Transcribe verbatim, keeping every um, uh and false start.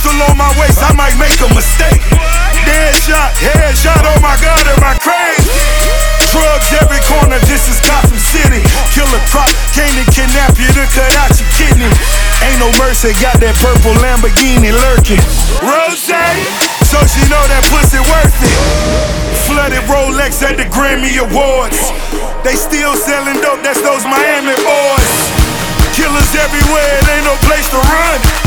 pistol on my waist, I might make a mistake. Dead shot, head shot, oh my God, am I crazy? Drugs every corner, this is Gotham City. Killer crop, came to kidnap you to cut out your kidney. Ain't no mercy, got that purple Lamborghini lurking. Rose, so she know that pussy worth it. Flooded Rolex at the Grammy Awards. They still selling dope, that's those Miami boys. Killers everywhere, it ain't no place to run.